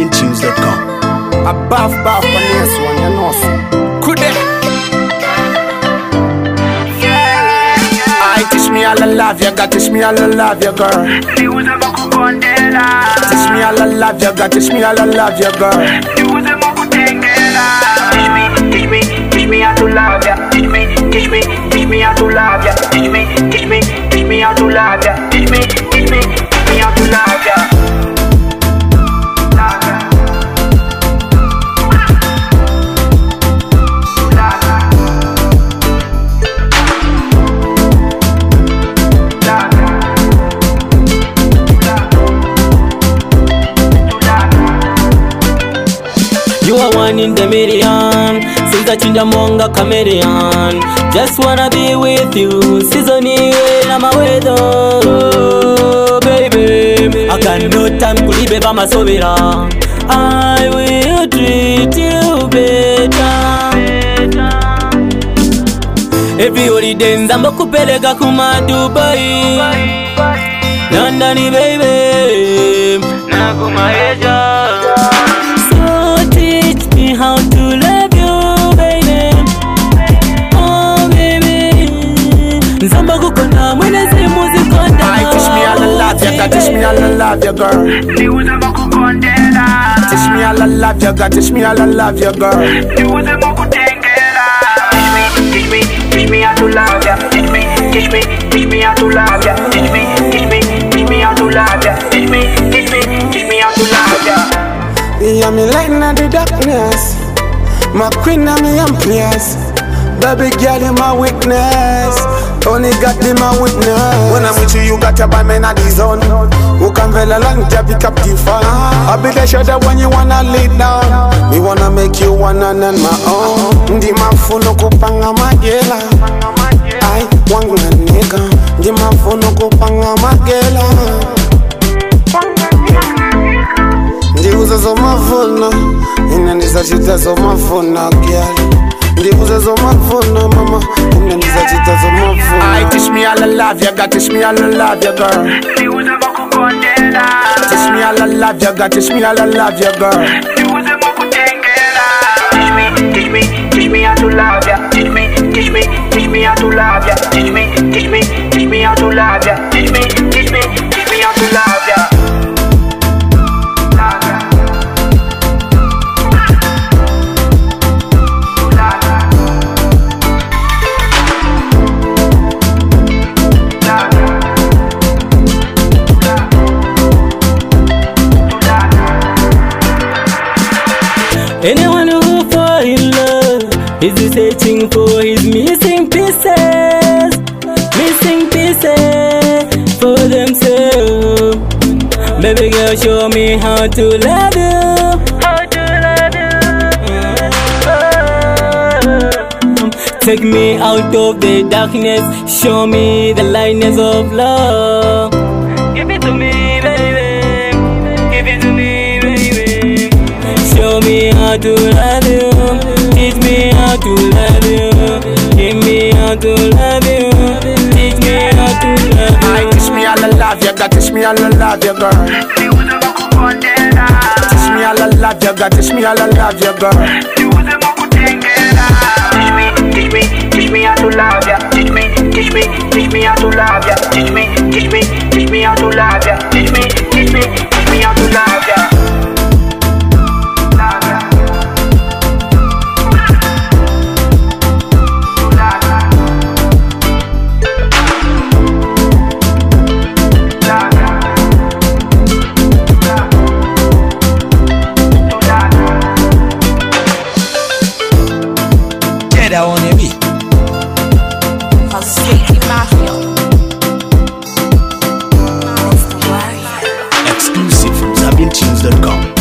ZambianTunes.com. A bath on this one, you know so. Could it? I teach me all I love you, God teach me all I love you, girl. Teach me all I love you, God teach me all I love you, girl. Teach me how to love ya. Teach me how to love ya. Teach me how to love ya. Teach me how to love ya. You are one in the million, since I change among a chameleon. Just wanna be with you, seasoning I'm a weather, baby. I got no time to live by my sobera. I will treat you better. Every holiday nzamba kupeleka kuma Dubai, London baby, na kuma Asia. How to love you, baby. Oh, baby. Nzamba kukona mwenezi muzikonda. Teach me all I love you, God teach me all I love you, girl. Teach me all I love you, God teach me all I love you, girl. Teach me how to love ya. Teach me how to love ya. Teach me how to love ya. Teach me how to love ya. Yeah, me light in the darkness. My queen and me amplias. Baby girl, you my weakness. Only got you my weakness. When I'm with you, you got your bad man at the zone. Who can feel along to pick up the phone. I'll be the shoulder when you wanna lay down. Me wanna make you one and on my own. Ndi mafuno kupanga magela. I want a nigga. Ndi mafuno kupanga magela. Ndiuza zomafuna, inandiza chita zomafuna girl. Ndiuza zomafuna mama, inandiza chita zomafuna. I teach me all I love you, God teach me all I love you, girl. Teach me all I love you, God teach me all I love you, girl. Teach me how to love ya. Teach me how to love ya. Teach me how to love ya. Teach me how to love ya. Anyone who fall in love is searching for his missing pieces for themselves. Baby girl, show me how to love you. Take me out of the darkness, show me the lightness of love. Give it to me, baby. Give it to me, baby. Show me how to love you. Teach me how to love you. Give me how to love you. Teach me how to love you. I teach me all I love you, God teach me all I love you, girl. Teach me all I love you, God teach me all I love you, girl. Teach me how to love ya. Teach me how to love ya. Teach me how to love ya. Teach me how to love ya. That on the beat. Exclusive from ZambianTunes.com.